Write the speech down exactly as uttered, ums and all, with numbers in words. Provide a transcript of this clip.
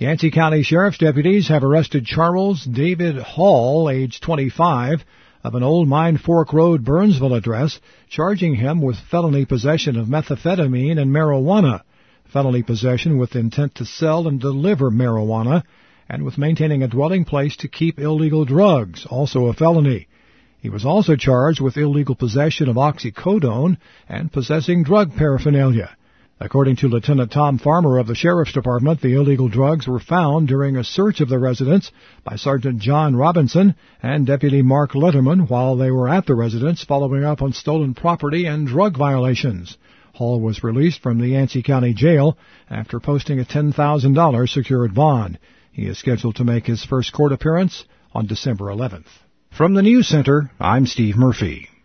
Yancey County Sheriff's deputies have arrested Charles David Hall, age twenty-five, of an Old Mine Fork Road, Burnsville address, charging him with felony possession of methamphetamine and marijuana, felony possession with intent to sell and deliver marijuana, and with maintaining a dwelling place to keep illegal drugs, also a felony. He was also charged with illegal possession of oxycodone and possessing drug paraphernalia. According to Lieutenant Tom Farmer of the Sheriff's Department, the illegal drugs were found during a search of the residence by Sergeant John Robinson and Deputy Mark Letterman while they were at the residence following up on stolen property and drug violations. Hall was released from the Yancey County Jail after posting a ten thousand dollars secured bond. He is scheduled to make his first court appearance on December eleventh. From the News Center, I'm Steve Murphy.